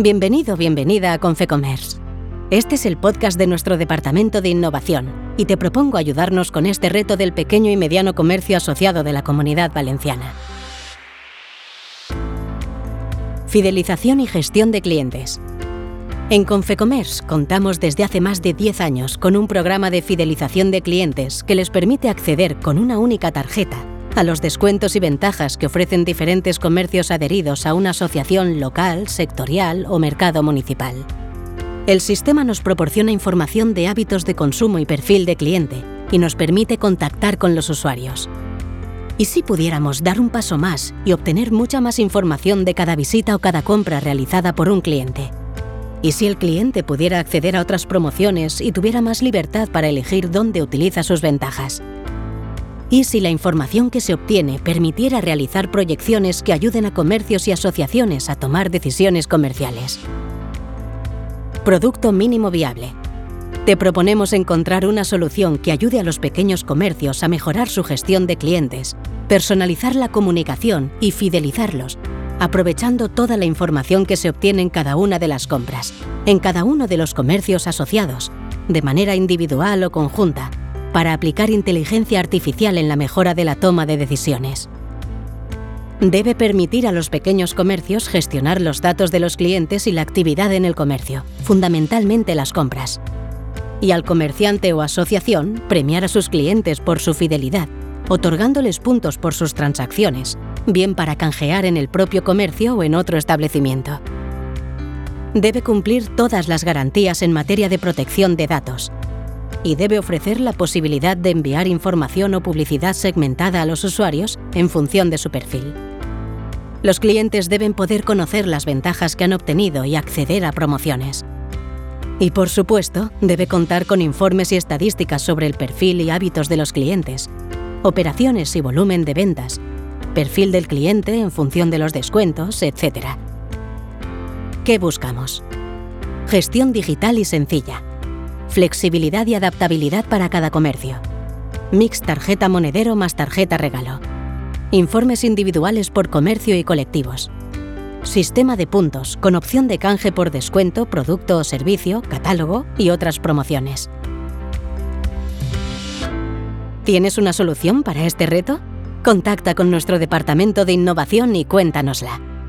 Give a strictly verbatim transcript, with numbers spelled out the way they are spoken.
Bienvenido, bienvenida a Confecommerce. Este es el podcast de nuestro Departamento de Innovación y te propongo ayudarnos con este reto del pequeño y mediano comercio asociado de la Comunidad Valenciana. Fidelización y gestión de clientes. En Confecommerce contamos desde hace más de diez años con un programa de fidelización de clientes que les permite acceder con una única tarjeta a los descuentos y ventajas que ofrecen diferentes comercios adheridos a una asociación local, sectorial o mercado municipal. El sistema nos proporciona información de hábitos de consumo y perfil de cliente y nos permite contactar con los usuarios. ¿Y si pudiéramos dar un paso más y obtener mucha más información de cada visita o cada compra realizada por un cliente? ¿Y si el cliente pudiera acceder a otras promociones y tuviera más libertad para elegir dónde utiliza sus ventajas? ¿Y si la información que se obtiene permitiera realizar proyecciones que ayuden a comercios y asociaciones a tomar decisiones comerciales? Producto mínimo viable. Te proponemos encontrar una solución que ayude a los pequeños comercios a mejorar su gestión de clientes, personalizar la comunicación y fidelizarlos, aprovechando toda la información que se obtiene en cada una de las compras, en cada uno de los comercios asociados, de manera individual o conjunta, para aplicar inteligencia artificial en la mejora de la toma de decisiones. Debe permitir a los pequeños comercios gestionar los datos de los clientes y la actividad en el comercio, fundamentalmente las compras. Y al comerciante o asociación premiar a sus clientes por su fidelidad, otorgándoles puntos por sus transacciones, bien para canjear en el propio comercio o en otro establecimiento. Debe cumplir todas las garantías en materia de protección de datos y debe ofrecer la posibilidad de enviar información o publicidad segmentada a los usuarios en función de su perfil. Los clientes deben poder conocer las ventajas que han obtenido y acceder a promociones. Y por supuesto, debe contar con informes y estadísticas sobre el perfil y hábitos de los clientes, operaciones y volumen de ventas, perfil del cliente en función de los descuentos, etcétera. ¿Qué buscamos? Gestión digital y sencilla. Flexibilidad y adaptabilidad para cada comercio. Mix tarjeta monedero más tarjeta regalo. Informes individuales por comercio y colectivos. Sistema de puntos con opción de canje por descuento, producto o servicio, catálogo y otras promociones. ¿Tienes una solución para este reto? Contacta con nuestro Departamento de Innovación y cuéntanosla.